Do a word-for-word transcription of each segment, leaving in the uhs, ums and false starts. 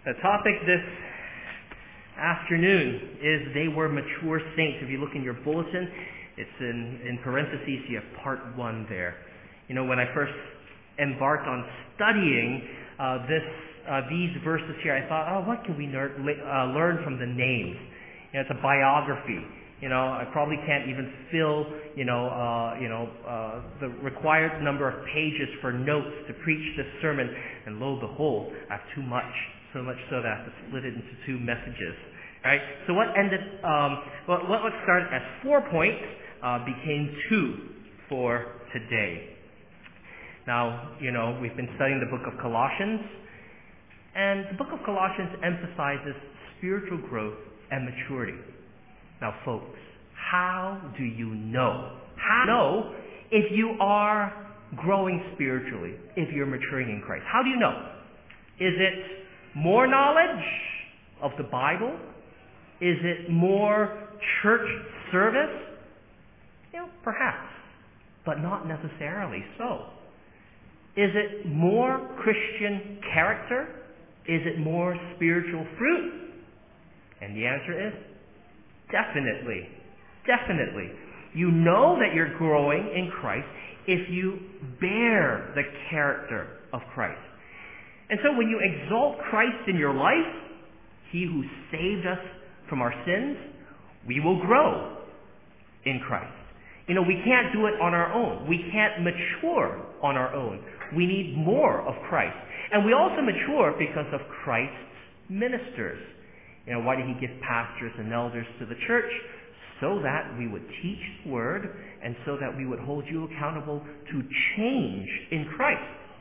The topic this afternoon is they were mature saints. If you look in your bulletin, it's in, in parentheses, you have part one there. You know, when I first embarked on studying uh, this, uh, these verses here, I thought, oh, what can we ner- uh, learn from the names? You know, it's a biography. You know, I probably can't even fill, you know, uh, you know, uh, the required number of pages for notes to preach this sermon. And lo and behold, I have too much. So much so that I have to split it into two messages. Right? So what ended, um, well, what started as four points uh, became two for today. Now, you know, we've been studying the book of Colossians, and the book of Colossians emphasizes spiritual growth and maturity. Now, folks, how do you know? How do you know if you are growing spiritually, if you're maturing in Christ? How do you know? Is it more knowledge of the Bible? Is it more church service? You know, perhaps, but not necessarily so. Is it more Christian character? Is it more spiritual fruit? And the answer is definitely. Definitely. You know that you're growing in Christ if you bear the character of Christ. And so when you exalt Christ in your life, He who saved us from our sins, we will grow in Christ. You know, we can't do it on our own. We can't mature on our own. We need more of Christ. And we also mature because of Christ's ministers. You know, why did He give pastors and elders to the church? So that we would teach the Word and so that we would hold you accountable to change in Christ.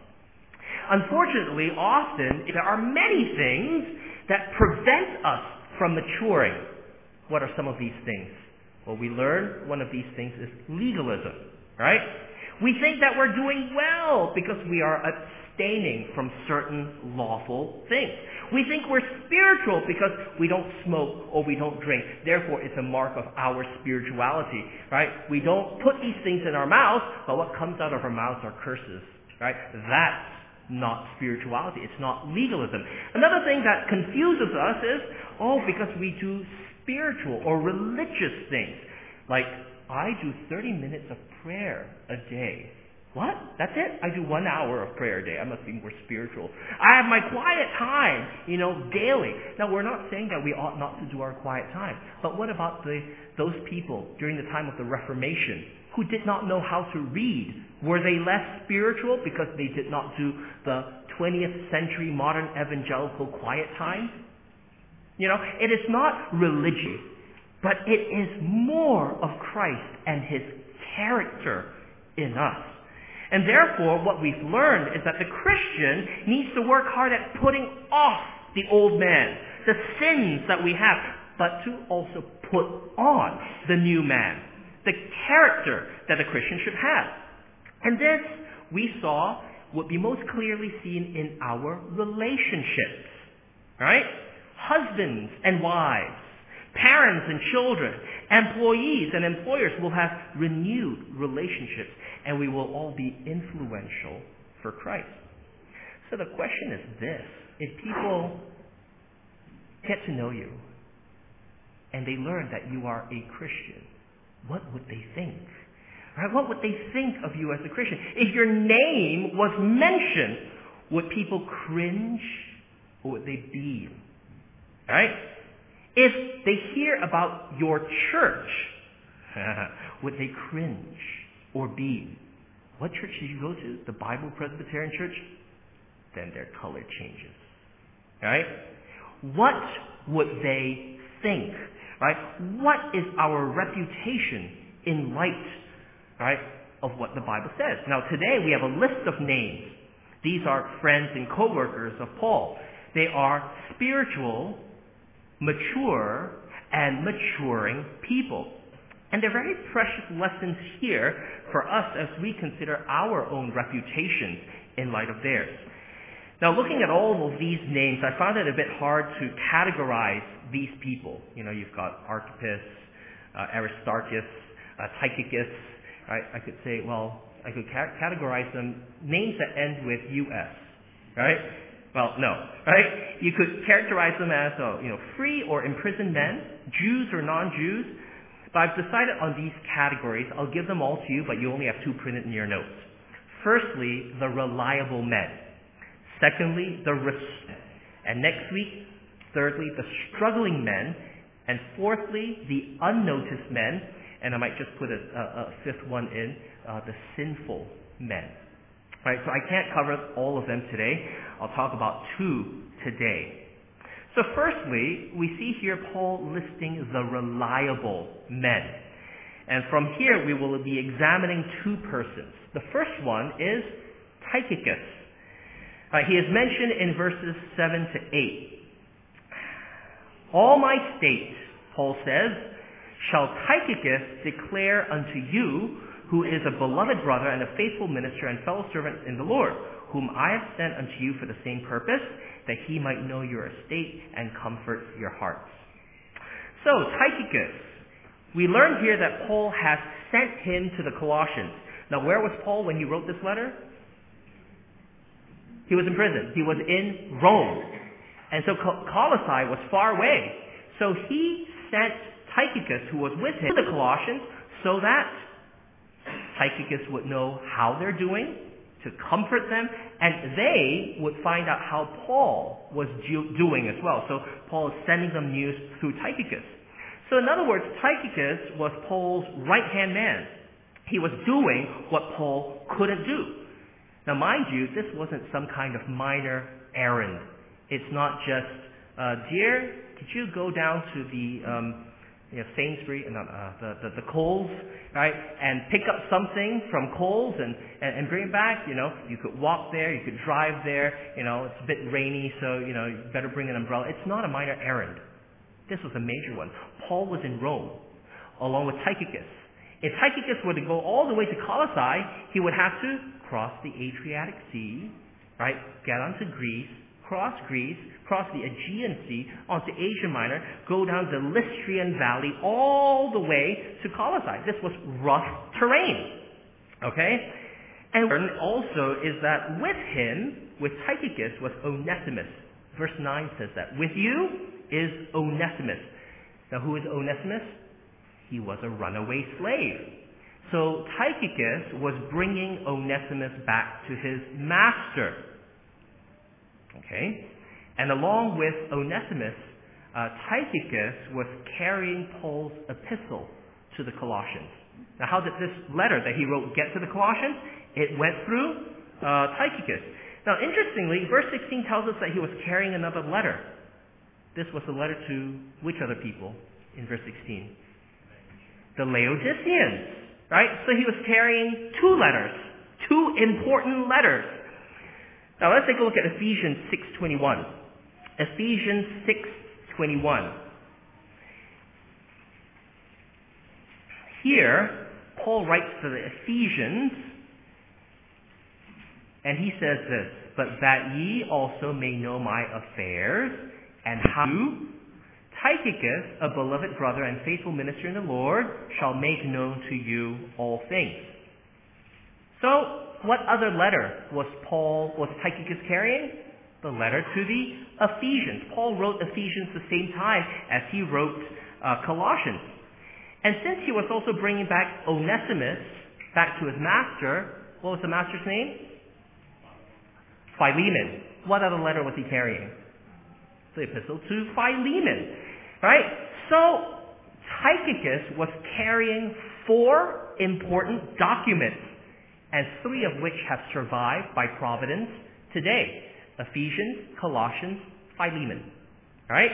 Unfortunately, often, there are many things that prevent us from maturing. What are some of these things? Well, we learn one of these things is legalism, right? We think that we're doing well because we are abstaining from certain lawful things. We think we're spiritual because we don't smoke or we don't drink. Therefore, it's a mark of our spirituality, right? We don't put these things in our mouths, but what comes out of our mouths are curses, right? That's not spirituality. It's not legalism. Another thing that confuses us is, oh, because we do spiritual or religious things. Like, I do thirty minutes of prayer a day. What? That's it? I do one hour of prayer a day. I must be more spiritual. I have my quiet time, you know, daily. Now, we're not saying that we ought not to do our quiet time. But what about the those people during the time of the Reformation who did not know how to read? Were they less spiritual because they did not do the twentieth century modern evangelical quiet time? You know, it is not religion, but it is more of Christ and His character in us. And therefore, what we've learned is that the Christian needs to work hard at putting off the old man, the sins that we have, but to also put on the new man, the character that a Christian should have. And this, we saw, would be most clearly seen in our relationships. Right? Husbands and wives, parents and children, employees and employers will have renewed relationships, and we will all be influential for Christ. So the question is this: if people get to know you and they learn that you are a Christian, what would they think? Right? What would they think of you as a Christian? If your name was mentioned, would people cringe or would they beam? Right? If they hear about your church, would they cringe or beam? What church did you go to? The Bible Presbyterian Church? Then their color changes. Right? What would they think? Right? What is our reputation in light, right, of what the Bible says? Now today we have a list of names. These are friends and co-workers of Paul. They are spiritual, mature, and maturing people. And they're very precious lessons here for us as we consider our own reputations in light of theirs. Now, looking at all of these names, I found it a bit hard to categorize these people. You know, you've got Archippus, uh, Aristarchus, uh, Tychicus. Right? I could say, well, I could ca- categorize them names that end with U S. Right? Well, no, right? You could characterize them as, uh, you know, free or imprisoned men, Jews or non-Jews. But I've decided on these categories. I'll give them all to you, but you only have two printed in your notes. Firstly, the reliable men. Secondly, the res- and next week, thirdly, the struggling men. And fourthly, the unnoticed men. And I might just put a, a, a fifth one in, uh, the sinful men. Right, so I can't cover all of them today. I'll talk about two today. So firstly, we see here Paul listing the reliable men. And from here we will be examining two persons. The first one is Tychicus. Uh, he is mentioned in verses seven to eight. All my state, Paul says, shall Tychicus declare unto you, who is a beloved brother and a faithful minister and fellow servant in the Lord, whom I have sent unto you for the same purpose, that he might know your estate and comfort your hearts. So, Tychicus, we learn here that Paul has sent him to the Colossians. Now, where was Paul when he wrote this letter? He was in prison. He was in Rome. And so Colossae was far away. So he sent Tychicus, who was with him, to the Colossians so that Tychicus would know how they're doing, to comfort them, and they would find out how Paul was doing as well. So Paul is sending them news through Tychicus. So in other words, Tychicus was Paul's right-hand man. He was doing what Paul couldn't do. Now mind you, this wasn't some kind of minor errand. It's not just, uh, dear, could you go down to the um, you know, Sainsbury, not, uh, the, the, the Coles, right, and pick up something from Coles and, and, and bring it back. You know, you could walk there, you could drive there, you know, it's a bit rainy, so, you know, you better bring an umbrella. It's not a minor errand. This was a major one. Paul was in Rome, along with Tychicus. If Tychicus were to go all the way to Colossae, he would have to cross the Adriatic Sea, right, get onto Greece, cross Greece, cross the Aegean Sea, onto Asia Minor, go down the Lystrian Valley, all the way to Colossae. This was rough terrain. Okay? And also is that with him, with Tychicus, was Onesimus. Verse nine says that. With you is Onesimus. Now who is Onesimus? He was a runaway slave. So Tychicus was bringing Onesimus back to his master. Okay? And along with Onesimus, uh, Tychicus was carrying Paul's epistle to the Colossians. Now how did this letter that he wrote get to the Colossians? It went through uh, Tychicus. Now interestingly, verse sixteen tells us that he was carrying another letter. This was a letter to which other people in verse sixteen? The Laodiceans. Right? So he was carrying two letters. Two important letters. Now let's take a look at Ephesians six twenty-one. Ephesians six twenty-one. Here, Paul writes to the Ephesians, and he says this, but that ye also may know my affairs, and how you, Tychicus, a beloved brother and faithful minister in the Lord, shall make known to you all things. So, what other letter was Paul, was Tychicus carrying? The letter to the Ephesians. Paul wrote Ephesians the same time as he wrote uh, Colossians. And since he was also bringing back Onesimus back to his master, what was the master's name? Philemon. What other letter was he carrying? The epistle to Philemon. Right? So, Tychicus was carrying four important documents, and three of which have survived by providence today. Ephesians, Colossians, Philemon. Alright?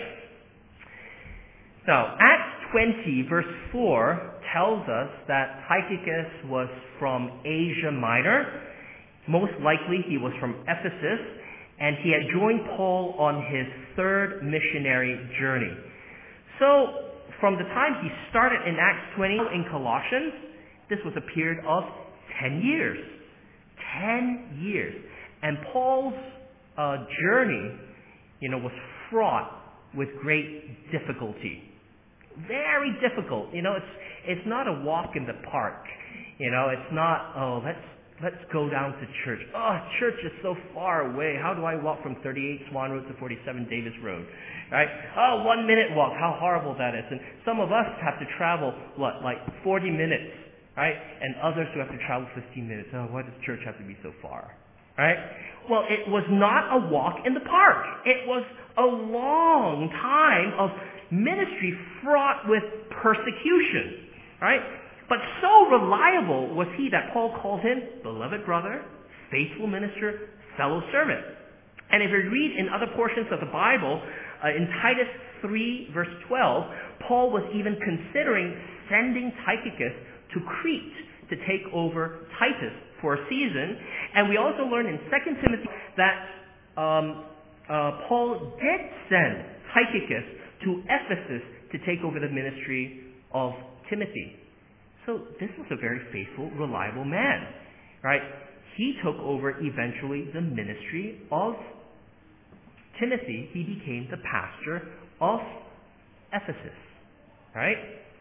Now, Acts twenty verse four tells us that Tychicus was from Asia Minor. Most likely he was from Ephesus, and he had joined Paul on his third missionary journey. So, from the time he started in Acts twenty in Colossians, this was a period of ten years. Ten years. And Paul's uh, journey, you know, was fraught with great difficulty. Very difficult. You know, it's it's not a walk in the park. You know, it's not, oh, let's Let's go down to church. Oh, church is so far away. How do I walk from thirty-eight Swan Road to forty-seven Davis Road? Right? Oh, one minute walk. How horrible that is. And some of us have to travel, what, like forty minutes, right? And others who have to travel fifteen minutes. Oh, why does church have to be so far? Right? Well, it was not a walk in the park. It was a long time of ministry fraught with persecution. Right? But so reliable was he that Paul called him beloved brother, faithful minister, fellow servant. And if you read in other portions of the Bible, uh, in Titus three verse twelve, Paul was even considering sending Tychicus to Crete to take over Titus for a season. And we also learn in Second Timothy that um, uh, Paul did send Tychicus to Ephesus to take over the ministry of Timothy. So this was a very faithful, reliable man, right? He took over eventually the ministry of Timothy. He became the pastor of Ephesus, right?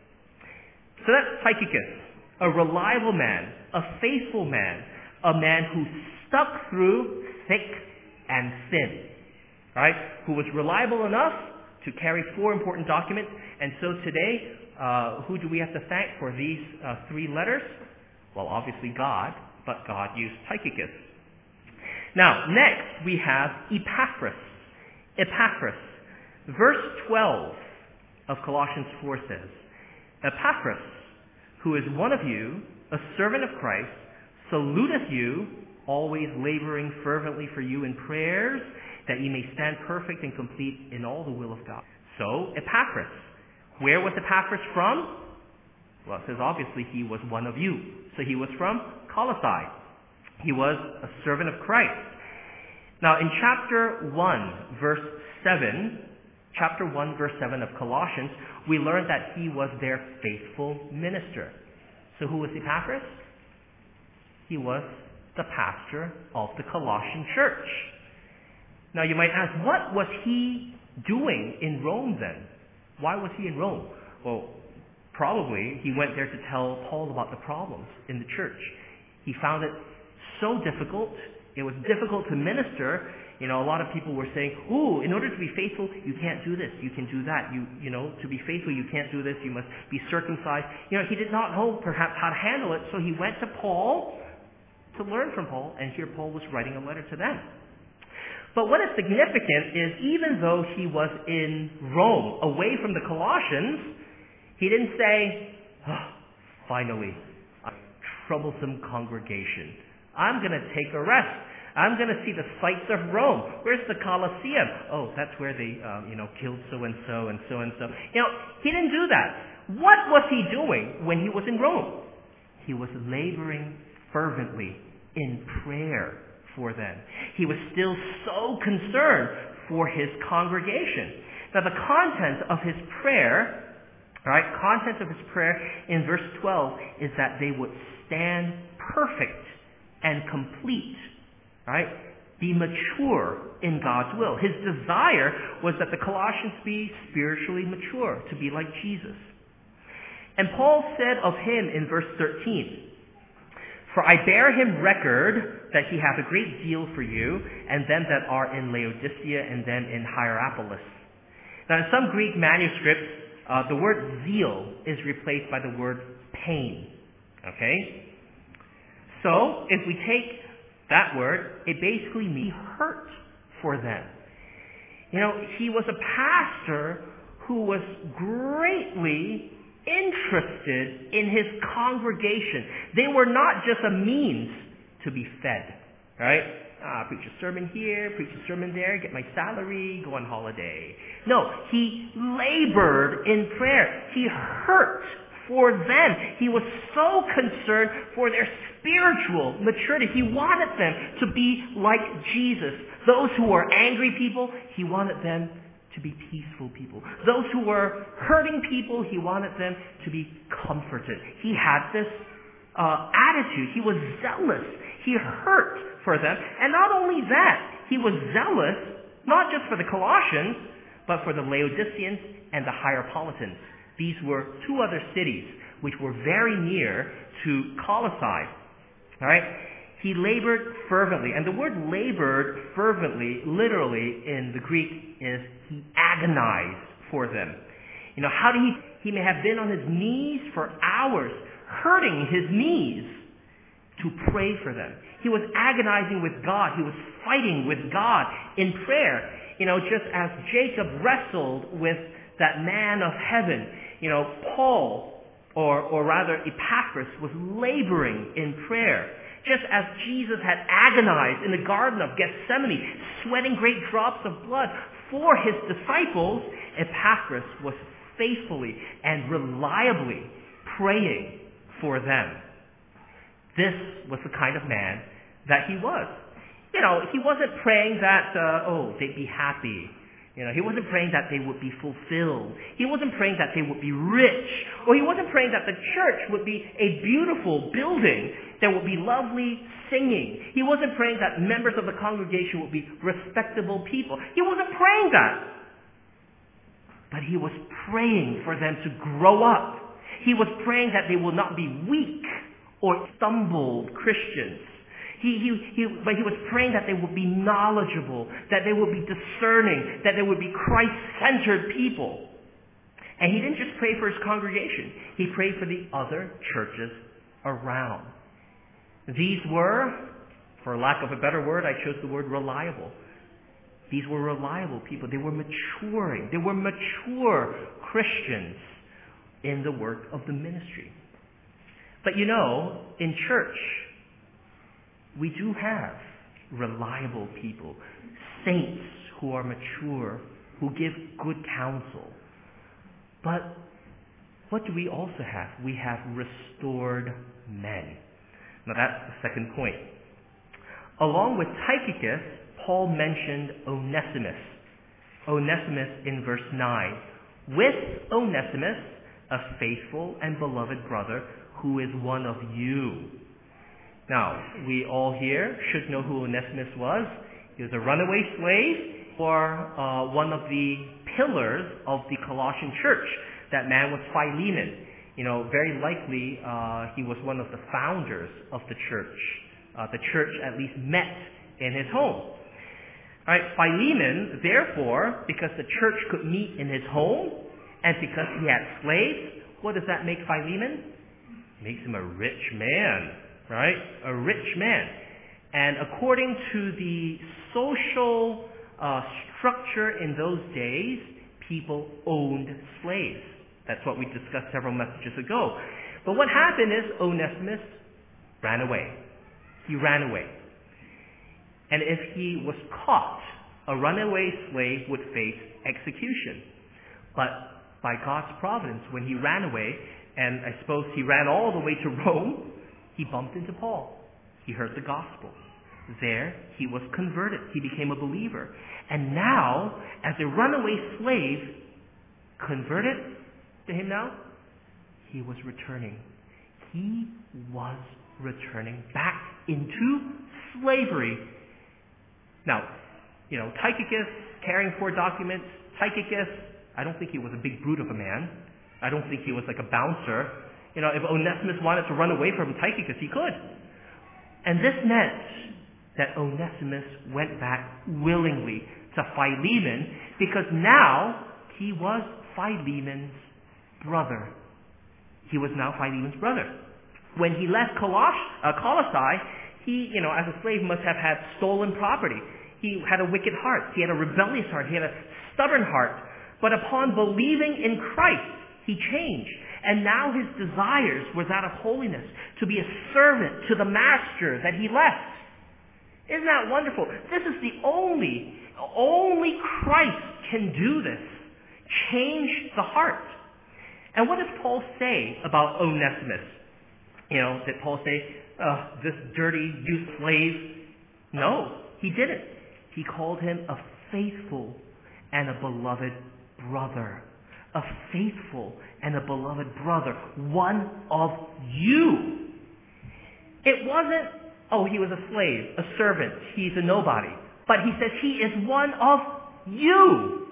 So that's Tychicus, a reliable man, a faithful man, a man who stuck through thick and thin, right? Who was reliable enough to carry four important documents. And so today, Uh, who do we have to thank for these uh, three letters? Well, obviously God, but God used Tychicus. Now, next we have Epaphras. Epaphras. Verse twelve of Colossians four says, Epaphras, who is one of you, a servant of Christ, saluteth you, always laboring fervently for you in prayers, that ye may stand perfect and complete in all the will of God. So, Epaphras. Where was Epaphras from? Well, it says obviously he was one of you. So he was from Colossae. He was a servant of Christ. Now in chapter one, verse seven, chapter one, verse seven of Colossians, we learned that he was their faithful minister. So who was Epaphras? He was the pastor of the Colossian church. Now you might ask, what was he doing in Rome then? Why was he in Rome? Well, probably he went there to tell Paul about the problems in the church. He found it so difficult. It was difficult to minister. You know, a lot of people were saying, ooh, in order to be faithful, you can't do this. You can do that. You, you know, to be faithful, you can't do this. You must be circumcised. You know, he did not know perhaps how to handle it. So he went to Paul to learn from Paul. And here Paul was writing a letter to them. But what is significant is even though he was in Rome, away from the Colossians, he didn't say, oh, finally, a troublesome congregation. I'm going to take a rest. I'm going to see the sights of Rome. Where's the Colosseum? Oh, that's where they, um, you know, killed so-and-so and so-and-so. You know, he didn't do that. What was he doing when he was in Rome? He was laboring fervently in prayer for them. He was still so concerned for his congregation. Now the content of his prayer, right, content of his prayer in verse twelve is that they would stand perfect and complete, right? Be mature in God's will. His desire was that the Colossians be spiritually mature, to be like Jesus. And Paul said of him in verse thirteen, for I bear him record that he hath a great zeal for you, and them that are in Laodicea, and them in Hierapolis. Now in some Greek manuscripts, uh, the word zeal is replaced by the word pain. Okay? So, if we take that word, it basically means hurt for them. You know, he was a pastor who was greatly interested in his congregation. They were not just a means to be fed, right? Ah, preach a sermon here, preach a sermon there, get my salary, go on holiday. No, he labored in prayer. He hurt for them. He was so concerned for their spiritual maturity. He wanted them to be like Jesus. Those who were angry people, he wanted them to be peaceful people. Those who were hurting people, he wanted them to be comforted. He had this uh, attitude. He was zealous. He hurt for them. And not only that, he was zealous, not just for the Colossians, but for the Laodiceans and the Hierapolitans. These were two other cities which were very near to Colossae. All right? He labored fervently. And the word labored fervently, literally in the Greek, is he agonized for them. You know, how did he, he may have been on his knees for hours, hurting his knees to pray for them. He was agonizing with God. He was fighting with God in prayer. You know, just as Jacob wrestled with that man of heaven, you know, Paul, or, or rather Epaphras, was laboring in prayer. Just as Jesus had agonized in the Garden of Gethsemane, sweating great drops of blood for his disciples, Epaphras was faithfully and reliably praying for them. This was the kind of man that he was. You know, he wasn't praying that, uh, oh, they'd be happy. You know, he wasn't praying that they would be fulfilled. He wasn't praying that they would be rich. Or he wasn't praying that the church would be a beautiful building. There would be lovely singing. He wasn't praying that members of the congregation would be respectable people. He wasn't praying that. But he was praying for them to grow up. He was praying that they will not be weak or stumbled Christians. He, he, he, but he was praying that they would be knowledgeable, that they would be discerning, that they would be Christ-centered people. And he didn't just pray for his congregation. He prayed for the other churches around. These were, for lack of a better word, I chose the word reliable. These were reliable people. They were maturing. They were mature Christians in the work of the ministry. But you know, in church, we do have reliable people, saints who are mature, who give good counsel. But what do we also have? We have restored men. Now that's the second point. Along with Tychicus, Paul mentioned Onesimus. Onesimus in verse nine. With Onesimus, a faithful and beloved brother who is one of you. Now, we all here should know who Onesimus was. He was a runaway slave or uh, one of the pillars of the Colossian church. That man was Philemon. You know, very likely uh, he was one of the founders of the church. Uh, the church at least met in his home. All right, Philemon, therefore, because the church could meet in his home and because he had slaves, what does that make Philemon? Makes him a rich man. Right? A rich man. And according to the social uh, structure in those days, people owned slaves. That's what we discussed several messages ago. But what happened is Onesimus ran away. He ran away. And if he was caught, a runaway slave would face execution. But by God's providence, when he ran away, and I suppose he ran all the way to Rome, he bumped into Paul. He heard the gospel. There, he was converted. He became a believer. And now, as a runaway slave, converted to him now, he was returning. He was returning back into slavery. Now, you know, Tychicus carrying four documents. Tychicus, I don't think he was a big brute of a man. I don't think he was like a bouncer. You know, if Onesimus wanted to run away from Tychicus, he could. And this meant that Onesimus went back willingly to Philemon because now he was Philemon's brother. He was now Philemon's brother. When he left Coloss- uh, Colossae, he, you know, as a slave must have had stolen property. He had a wicked heart. He had a rebellious heart. He had a stubborn heart. But upon believing in Christ, he changed. And now his desires were that of holiness, to be a servant to the master that he left. Isn't that wonderful? This is the only, only Christ can do this. Change the heart. And what does Paul say about Onesimus? You know, did Paul say, uh, this dirty youth slave? No, he didn't. He called him a faithful and a beloved brother. A faithful and a beloved brother. One of you. It wasn't, oh, he was a slave, a servant, he's a nobody. But he says he is one of you.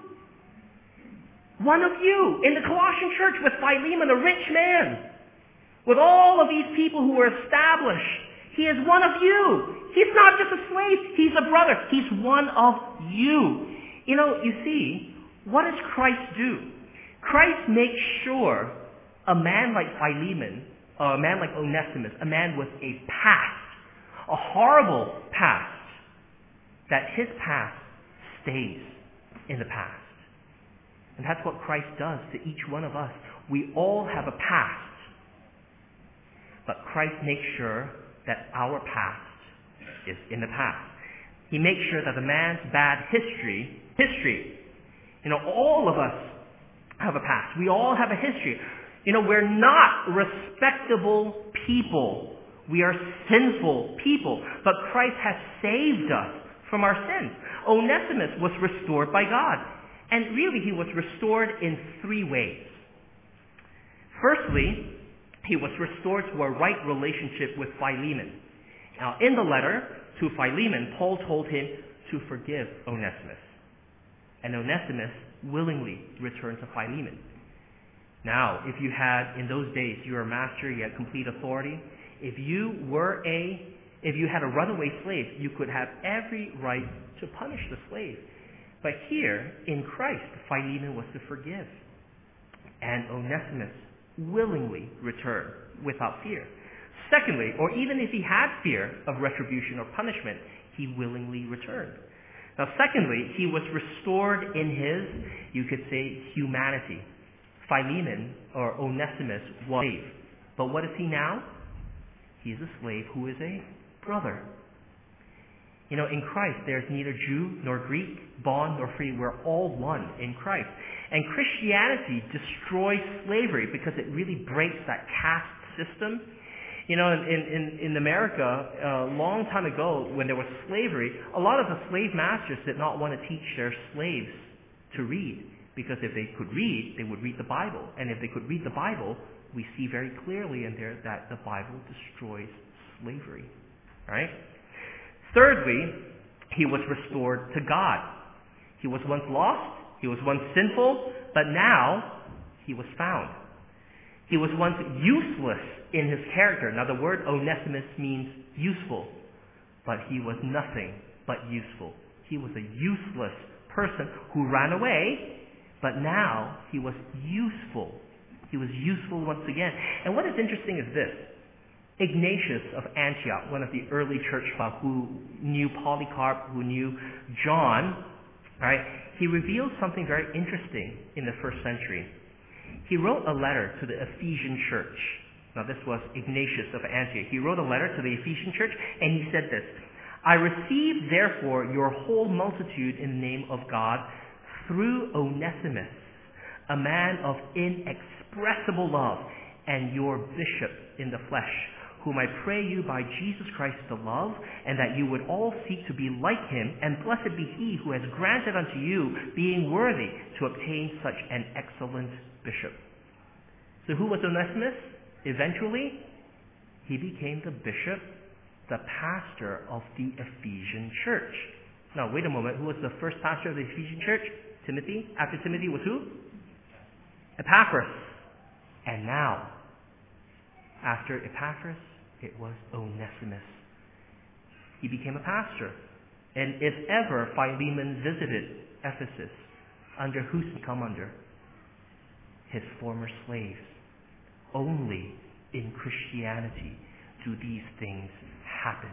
One of you. In the Colossian church with Philemon, a rich man. With all of these people who were established. He is one of you. He's not just a slave. He's a brother. He's one of you. You know, you see, what does Christ do? Christ makes sure a man like Philemon, or a man like Onesimus, a man with a past, a horrible past, that his past stays in the past. And that's what Christ does to each one of us. We all have a past. But Christ makes sure that our past is in the past. He makes sure that the man's bad history, history, you know, all of us have a past. We all have a history. You know, we're not respectable people. We are sinful people. But Christ has saved us from our sins. Onesimus was restored by God. And really, he was restored in three ways. Firstly, he was restored to a right relationship with Philemon. Now, in the letter to Philemon, Paul told him to forgive Onesimus. And Onesimus willingly returned to Philemon. Now, if you had, in those days, you were a master, you had complete authority. If you were a, if you had a runaway slave, you could have every right to punish the slave. But here, in Christ, Philemon was to forgive. And Onesimus willingly returned without fear. Secondly, or even if he had fear of retribution or punishment, he willingly returned. Now, secondly, he was restored in his, you could say, humanity. Philemon, or Onesimus, was a slave. But what is he now? He is a slave who is a brother. You know, in Christ, there's neither Jew nor Greek, bond nor free. We're all one in Christ. And Christianity destroys slavery because it really breaks that caste system. You know, in, in, in America, a long time ago, when there was slavery, a lot of the slave masters did not want to teach their slaves to read. Because if they could read, they would read the Bible. And if they could read the Bible, we see very clearly in there that the Bible destroys slavery. Right? Thirdly, he was restored to God. He was once lost, he was once sinful, but now he was found. He was once useless in his character. Now the word Onesimus means useful, but he was nothing but useful. He was a useless person who ran away, but now he was useful. He was useful once again. And what is interesting is this. Ignatius of Antioch, one of the early church fathers who knew Polycarp, who knew John, right? He revealed something very interesting in the first century. He wrote a letter to the Ephesian church. Now this was Ignatius of Antioch. He wrote a letter to the Ephesian church and he said this, I receive therefore your whole multitude in the name of God through Onesimus, a man of inexpressible love, and your bishop in the flesh, whom I pray you by Jesus Christ to love, and that you would all seek to be like him, and blessed be he who has granted unto you being worthy to obtain such an excellent bishop. So who was Onesimus? Eventually, he became the bishop, the pastor of the Ephesian church. Now, wait a moment. Who was the first pastor of the Ephesian church? Timothy. After Timothy was who? Epaphras. And now, after Epaphras, it was Onesimus. He became a pastor. And if ever Philemon visited Ephesus, under whose he come under? His former slaves. Only in Christianity do these things happen.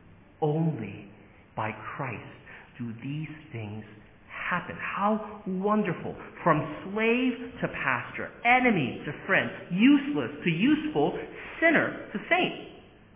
Only by Christ do these things happen. How wonderful. From slave to pastor, enemy to friend, useless to useful, sinner to saint.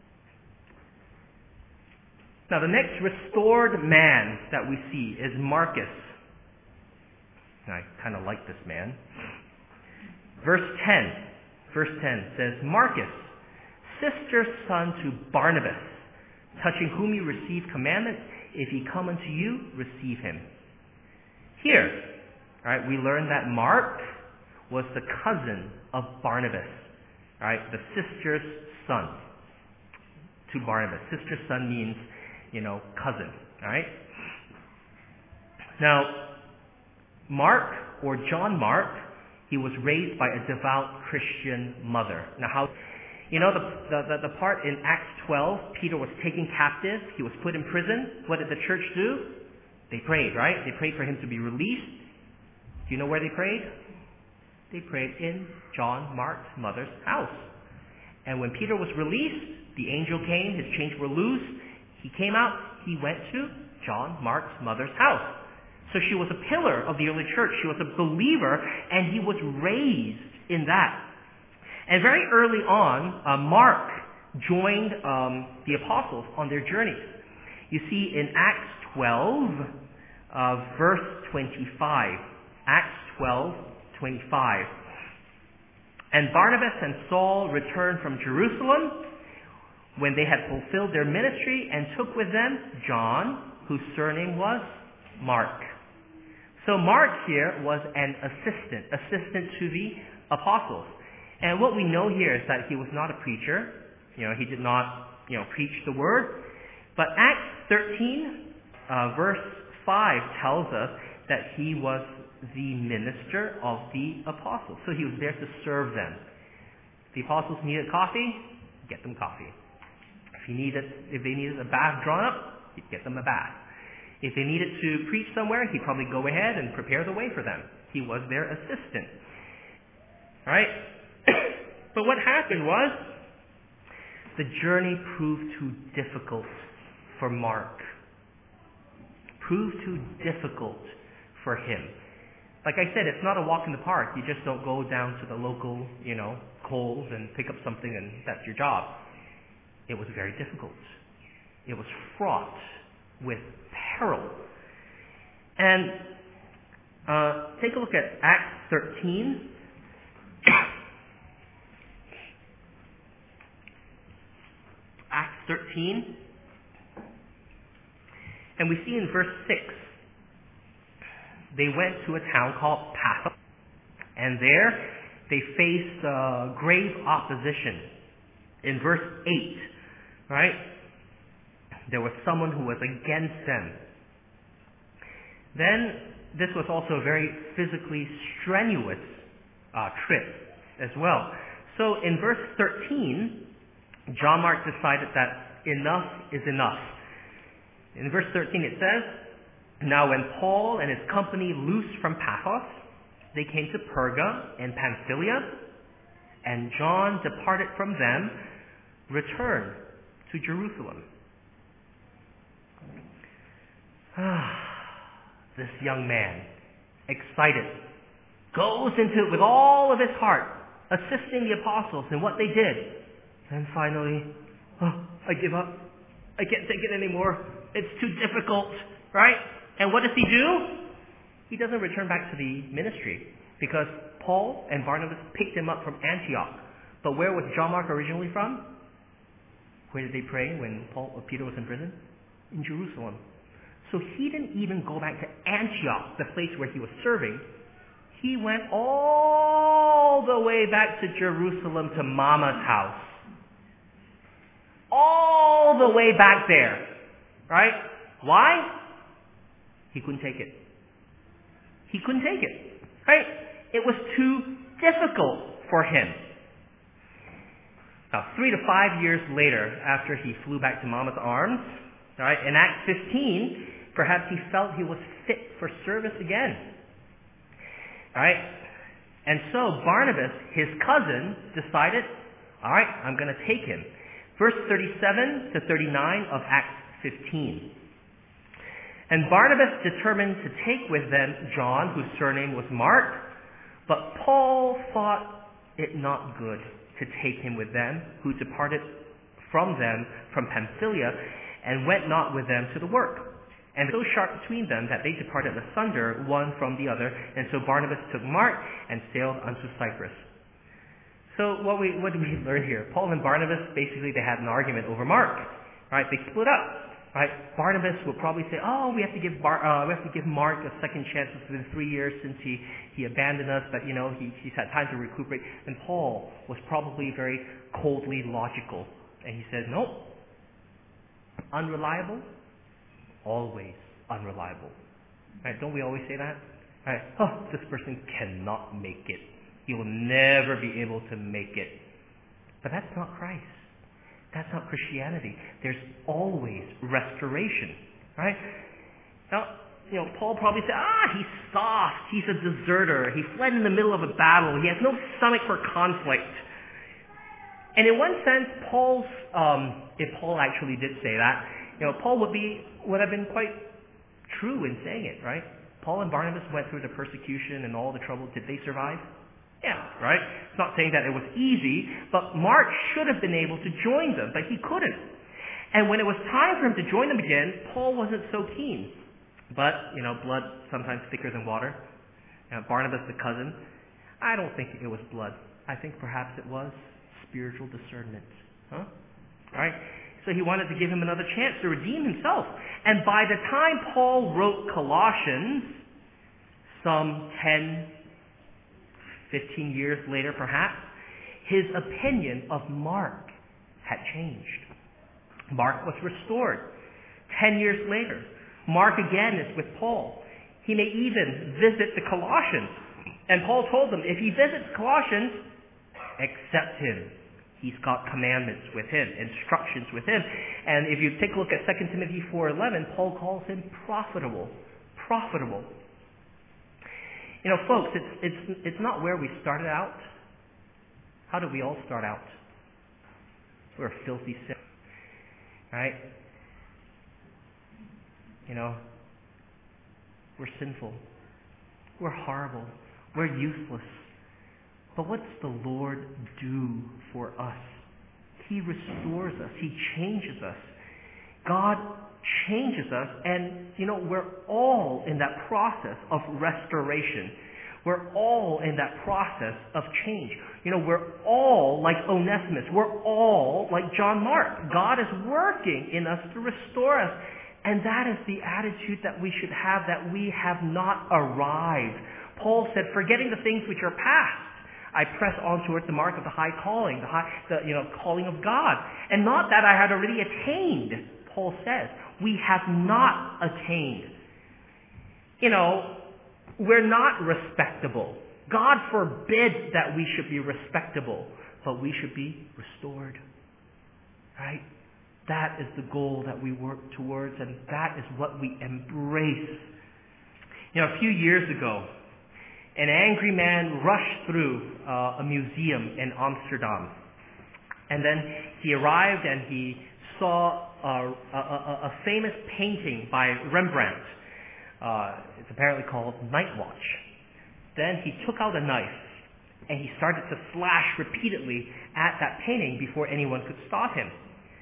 Now the next restored man that we see is Marcus. And I kind of like this man. Verse ten. Verse ten says, Marcus, sister son to Barnabas, touching whom you receive commandments, if he come unto you, receive him. Here, all right, we learn that Mark was the cousin of Barnabas, all right, the sister's son to Barnabas. Sister's son means, you know, cousin, all right? Now, Mark, or John Mark, he was raised by a devout Christian mother. Now, how, You know, the, the, the part in Acts twelve, Peter was taken captive. He was put in prison. What did the church do? They prayed, right? They prayed for him to be released. Do you know where they prayed? They prayed in John Mark's mother's house. And when Peter was released, the angel came, his chains were loose. He came out, he went to John Mark's mother's house. So she was a pillar of the early church. She was a believer, and he was raised in that. And very early on, uh, Mark joined um, the apostles on their journeys. You see in Acts twelve, uh, verse twenty-five. Acts twelve, twenty-five. And Barnabas and Saul returned from Jerusalem when they had fulfilled their ministry, and took with them John, whose surname was Mark. So Mark here was an assistant, assistant to the apostles. And what we know here is that he was not a preacher. You know, he did not, you know, preach the word. But Acts thirteen, uh, verse five tells us that he was the minister of the apostles. So he was there to serve them. If the apostles needed coffee, get them coffee. If he needed, if they needed a bath drawn up, he'd get them a bath. If they needed to preach somewhere, he'd probably go ahead and prepare the way for them. He was their assistant. All right? But what happened was, the journey proved too difficult for Mark. Proved too difficult for him. Like I said, it's not a walk in the park. You just don't go down to the local, you know, Kohl's and pick up something and that's your job. It was very difficult. It was fraught with peril. And uh, take a look at Acts thirteen. Acts thirteen. And we see in verse six, they went to a town called Paphos, and there they faced uh, grave opposition. In verse eight, right, there was someone who was against them. Then, this was also a very physically strenuous uh, trip as well. So in verse thirteen, John Mark decided that enough is enough. In verse thirteen it says, "Now when Paul and his company loosed from Paphos, they came to Perga and Pamphylia, and John departed from them, returned to Jerusalem." This young man, excited, goes into it with all of his heart, assisting the apostles in what they did. And finally, oh, I give up. I can't take it anymore. It's too difficult, right? And what does he do? He doesn't return back to the ministry, because Paul and Barnabas picked him up from Antioch. But where was John Mark originally from? Where did they pray when Paul or Peter was in prison? In Jerusalem. So he didn't even go back to Antioch, the place where he was serving. He went all the way back to Jerusalem, to Mama's house. All the way back there. Right? Why? He couldn't take it. He couldn't take it. Right? It was too difficult for him. Now, three to five years later, after he flew back to Mama's arms, right, in Acts fifteen, perhaps he felt he was fit for service again. Right? And so Barnabas, his cousin, decided, all right, I'm going to take him. Verse thirty-seven to thirty-nine of Acts fifteen. "And Barnabas determined to take with them John, whose surname was Mark, but Paul thought it not good to take him with them, who departed from them from Pamphylia, and went not with them to the work. And so sharp between them that they departed asunder one from the other. And so Barnabas took Mark and sailed unto Cyprus." So what we what do we learn here? Paul and Barnabas, basically they had an argument over Mark. Right? They split up. Right? Barnabas will probably say, "Oh, we have to give Bar- uh, we have to give Mark a second chance. It's been three years since he, he abandoned us, but you know he, he's had time to recuperate." And Paul was probably very coldly logical, and he said, "Nope, unreliable, always unreliable." Right? Don't we always say that? Right? Oh, this person cannot make it. He will never be able to make it. But that's not Christ. That's not Christianity. There's always restoration, right? Now, you know, Paul probably said, ah, he's soft. He's a deserter. He fled in the middle of a battle. He has no stomach for conflict. And in one sense, Paul's, um, if Paul actually did say that, you know, Paul would be, would have been quite true in saying it, right? Paul and Barnabas went through the persecution and all the trouble. Did they survive? Yeah, right? It's not saying that it was easy, but Mark should have been able to join them, but he couldn't. And when it was time for him to join them again, Paul wasn't so keen. But, you know, blood sometimes thicker than water. You know, Barnabas, the cousin, I don't think it was blood. I think perhaps it was spiritual discernment. Huh? Right? So he wanted to give him another chance to redeem himself. And by the time Paul wrote Colossians, some ten, fifteen years later perhaps, his opinion of Mark had changed. Mark was restored. Ten years later, Mark again is with Paul. He may even visit the Colossians. And Paul told them, if he visits Colossians, accept him. He's got commandments with him, instructions with him. And if you take a look at Second Timothy four eleven, Paul calls him profitable. Profitable. You know, folks, it's, it's, it's not where we started out. How did we all start out? We're a filthy sin. Right? You know, we're sinful. We're horrible. We're useless. But what's the Lord do for us? He restores us. He changes us. God changes us, and, you know, we're all in that process of restoration. We're all in that process of change. You know, we're all like Onesimus. We're all like John Mark. God is working in us to restore us. And that is the attitude that we should have, that we have not arrived. Paul said, forgetting the things which are past, I press on towards the mark of the high calling, the high, the, you know, calling of God. And not that I had already attained, Paul says. We have not attained. You know, we're not respectable. God forbid that we should be respectable, but we should be restored. Right? That is the goal that we work towards, and that is what we embrace. You know, a few years ago, an angry man rushed through uh, a museum in Amsterdam. And then he arrived and he saw a, a, a, a famous painting by Rembrandt. Uh, it's apparently called Night Watch. Then he took out a knife and he started to slash repeatedly at that painting before anyone could stop him.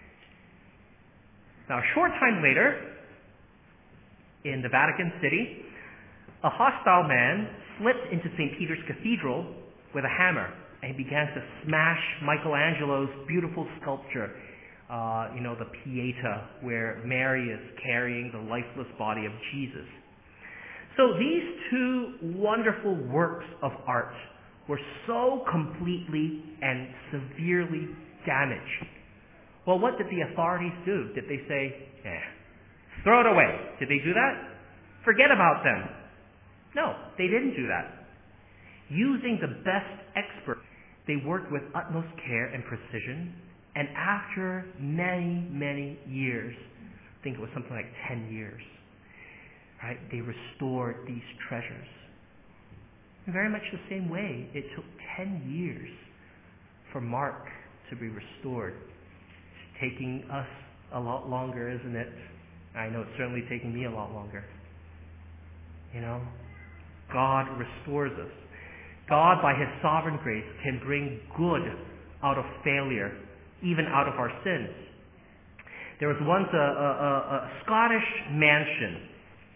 Now, a short time later, in the Vatican City, a hostile man slipped into Saint Peter's Cathedral with a hammer and he began to smash Michelangelo's beautiful sculpture, uh, you know, the Pieta, where Mary is carrying the lifeless body of Jesus. So these two wonderful works of art were so completely and severely damaged. Well, what did the authorities do? Did they say, eh, throw it away? Did they do that? Forget about them. No, they didn't do that. Using the best experts, they worked with utmost care and precision, and after many, many years, I think it was something like ten years, right, they restored these treasures. In very much the same way, it took ten years for Mark to be restored. It's taking us a lot longer, isn't it? I know it's certainly taking me a lot longer. You know? God restores us. God, by His sovereign grace, can bring good out of failure, even out of our sins. There was once a, a, a, a Scottish mansion,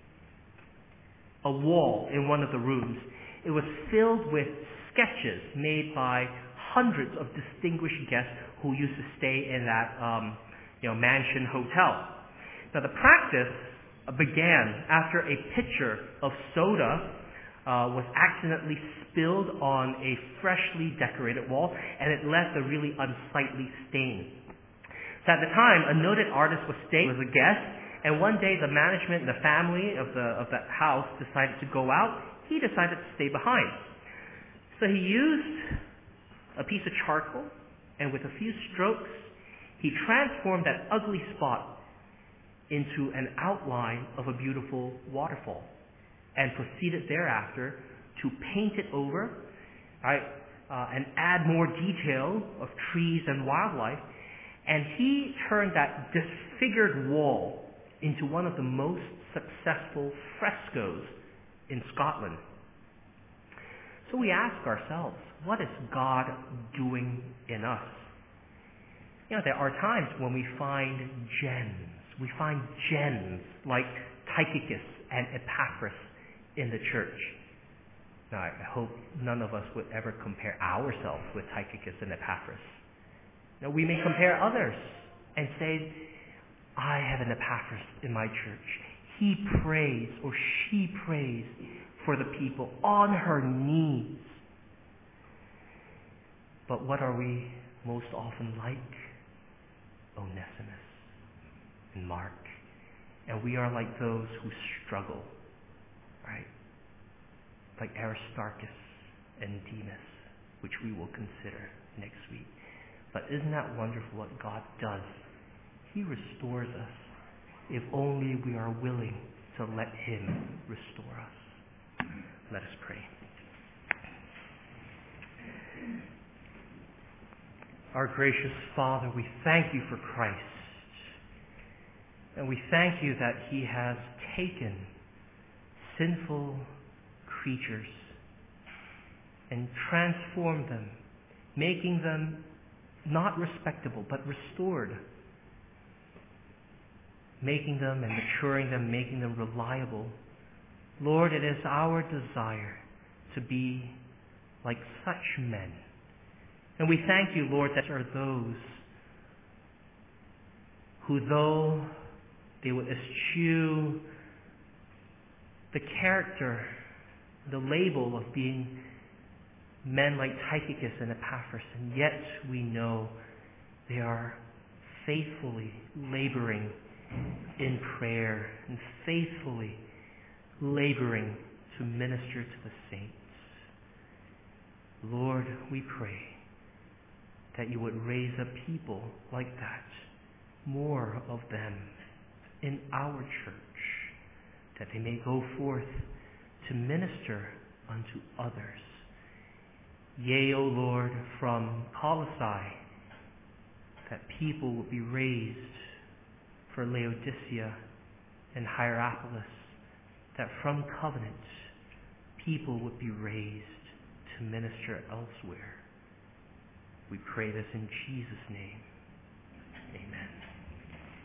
a wall in one of the rooms. It was filled with sketches made by hundreds of distinguished guests who used to stay in that um, you know, mansion hotel. Now, the practice began after a pitcher of soda Uh, was accidentally spilled on a freshly decorated wall, and it left a really unsightly stain. So at the time, a noted artist was staying as a guest, and one day the management and the family of the of that house decided to go out. He decided to stay behind. So he used a piece of charcoal And with a few strokes, he transformed that ugly spot into an outline of a beautiful waterfall, and proceeded thereafter to paint it over, right, uh, and add more detail of trees and wildlife. And he turned that disfigured wall into one of the most successful frescoes in Scotland. So we ask ourselves, what is God doing in us? You know, there are times when we find gems. We find gems like Tychicus and Epaphras in the church. Now, I hope none of us would ever compare ourselves with Tychicus and Epaphras. Now, we may compare others and say, I have an Epaphras in my church. He prays or she prays for the people on her knees. But what are we most often like? Onesimus and Mark. And we are like those who struggle, right? Like Aristarchus and Demas, which we will consider next week. But isn't that wonderful what God does? He restores us if only we are willing to let Him restore us. Let us pray. Our gracious Father, we thank you for Christ. And we thank you that He has taken sinful creatures and transformed them, making them not respectable, but restored, making them and maturing them, making them reliable. Lord, it is our desire to be like such men. And we thank you, Lord, that there are those who, though they would eschew the character, the label of being men like Tychicus and Epaphras, and yet we know they are faithfully laboring in prayer and faithfully laboring to minister to the saints. Lord, we pray that you would raise up people like that, more of them in our church, that they may go forth to minister unto others. Yea, O Lord, from Colossae, that people will be raised for Laodicea and Hierapolis, that from Covenant, people would be raised to minister elsewhere. We pray this in Jesus' name. Amen.